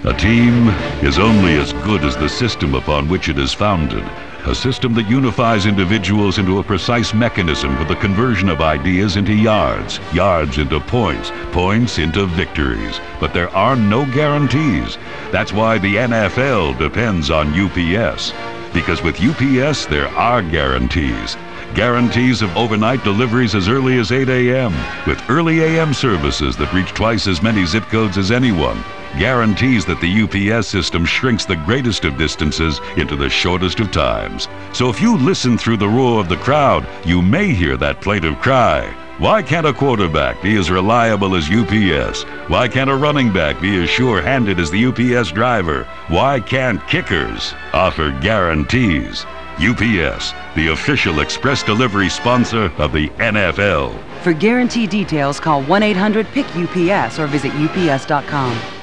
A team is only as good as the system upon which it is founded. A system that unifies individuals into a precise mechanism for the conversion of ideas into yards, yards into points, points into victories. But there are no guarantees. That's why the NFL depends on UPS. Because with UPS, there are guarantees. Guarantees of overnight deliveries as early as 8 a.m. with early a.m. services that reach twice as many zip codes as anyone. Guarantees that the UPS system shrinks the greatest of distances into the shortest of times. So if you listen through the roar of the crowd, you may hear that plaintive cry. Why can't a quarterback be as reliable as UPS? Why can't a running back be as sure-handed as the UPS driver? Why can't kickers offer guarantees? UPS, the official express delivery sponsor of the NFL. For guarantee details, call 1-800-PICK-UPS or visit ups.com.